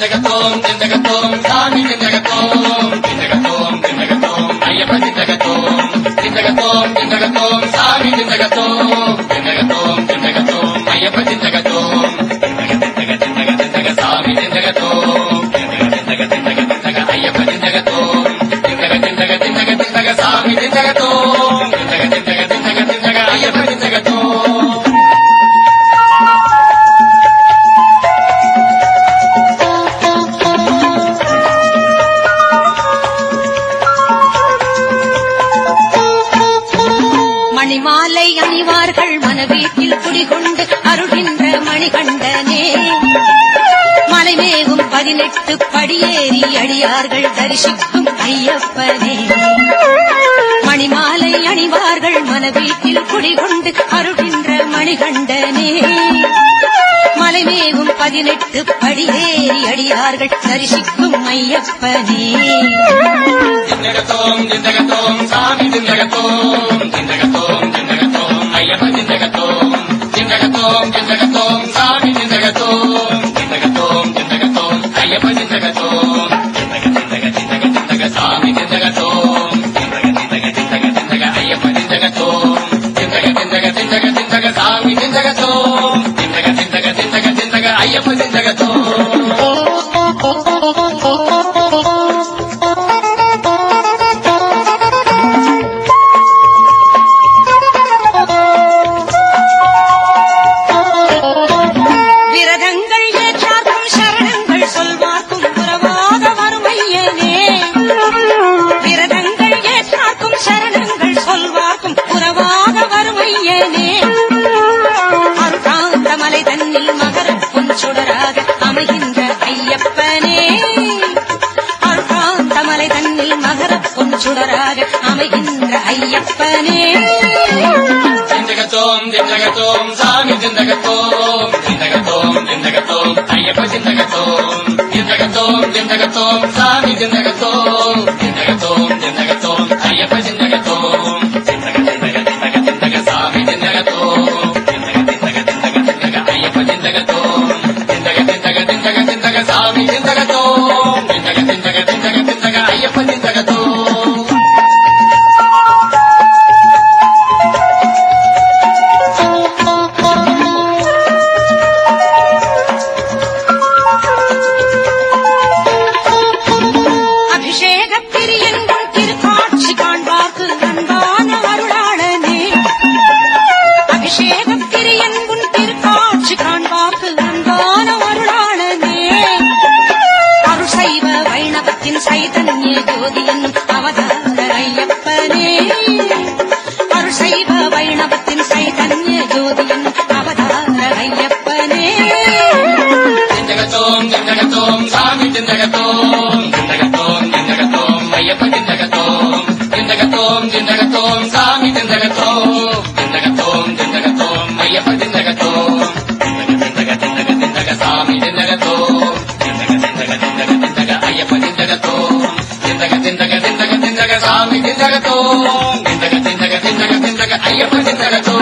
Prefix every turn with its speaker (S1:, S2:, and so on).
S1: திண்டகத்தோம் திண்டகத்தோம் சாமி திண்டகத்தோம் திண்டகத்தோம் திண்டகத்தோம் ஐயப்ப திண்டகத்தோம் திண்டகத்தோம் திண்டகத்தோம் சாமி திண்டகத்தோம் திண்டகத்தோம் திண்டகத்தோம் ஐயப்ப திண்டகத்தோம் திண்டக திண்டக திண்டக சாமி திண்டகத்தோம் திண்டக திண்டக திண்டக ஐயப்ப திண்டகத்தோம் திண்டக திண்டக திண்டக திண்டக சாமி திண்டகத்தோம் திண்டக திண்டக திண்டக திண்டக ஐயப்ப திண்டகத்தோம்.
S2: மணிமாலை அணிவார்கள் மனவீட்டில் குடிகொண்டு அருள்கின்ற மணிகண்டனே மலைமேகும் 18 படியேறி அடியார்கள் தரிசிக்கும் ஐயப்பனே. மணிமாலை அணிவார்கள் மனவீட்டில் குடிகொண்டு அருள்கின்ற மணிகண்டனே மலைமேகும் 18 படியேறி அடியார்கள் தரிசிக்கும் ஐயப்பனே.
S1: திண்டகத்தோம் திண்டகத்தோம் சாமி திண்டகத்தோம் திண்டகத்தோம் திண்டகத்தோம் ஐயப்ப திண்டகத்தோம் திண்டகத்தோம் திண்டகத்தோம் சாமி திண்டகத்தோம் திண்டகத்தோம் திண்டகத்தோம் ஐயப்ப திண்டகத்தோம் திண்டக திண்டக திண்டக திண்டக சாமி திண்டகத்தோம் திண்டக திண்டக திண்டக திண்டக ஐயப்ப திண்டகத்தோம் திண்டக திண்டக திண்டக திண்டக சாமி திண்டகத்தோம் திண்டக திண்டக திண்டக திண்டக ஐயப்ப திண்டகத்தோம்.
S2: சுடராக அமைகின்ற ஐயப்பனே அருகாந்தமலை தன்னில் மகர பொன்சுடராக அமைகின்ற ஐயப்பனே.
S1: திண்டகத்தோம் திண்டகத்தோம் சாமி திண்டகத்தோம் திண்டகத்தோம் திண்டகத்தோம் ஐயப்ப திண்டகத்தோம் திண்டகத்தோம் திண்டகத்தோம் சாமி திண்டகத்தோம் திண்டகத்தோம் திண்டகத்தோம் ஐயப்ப திண்டகத்தோம் திண்டக திண்டக திண்டக திண்டக சாமி திண்டகத்தோம் திண்டக திண்டக திண்டக திண்டக ஐயப்ப திண்டகத்தோம் திண்டக திண்டக திண்டக திண்டக சாமி திண்டகத்தோம் திண்டக திண்டக திண்டக திண்டக ஐயப்ப திண்டகத்தோம்.
S2: சைதன்ய ஜோதி என்னும் அவதார ஐயப்பனே அருள்சைவ வைணவத்தின் சைதன்ய ஜோதி என்னும் அவதார ஐயப்பனே.
S1: திண்டகத்தோம் திண்டகத்தோம் சாமி திண்டகத்தோம் திண்டகத்தோம் திண்டகத்தோம் ஐயப்ப திண்டகத்தோம் திண்டகத்தோம் திண்டகத்தோம் சாமி திண்டகத்தோம் திண்டகத்தோம் திண்டகத்தோம் ஐயப்ப திண்டகத்தோம் திண்டக திண்டக திண்டக சாமி திண்டகத்தோம் திண்டக திண்டக திண்டக திண்டக ஐயப்ப திண்டகத்தோம் திண்டக திண்டக திண்டக திண்டக சாமி திண்டகத்தோம் திண்டக திண்டக திண்டக திண்டக ஐயப்ப திண்டகத்தோம்.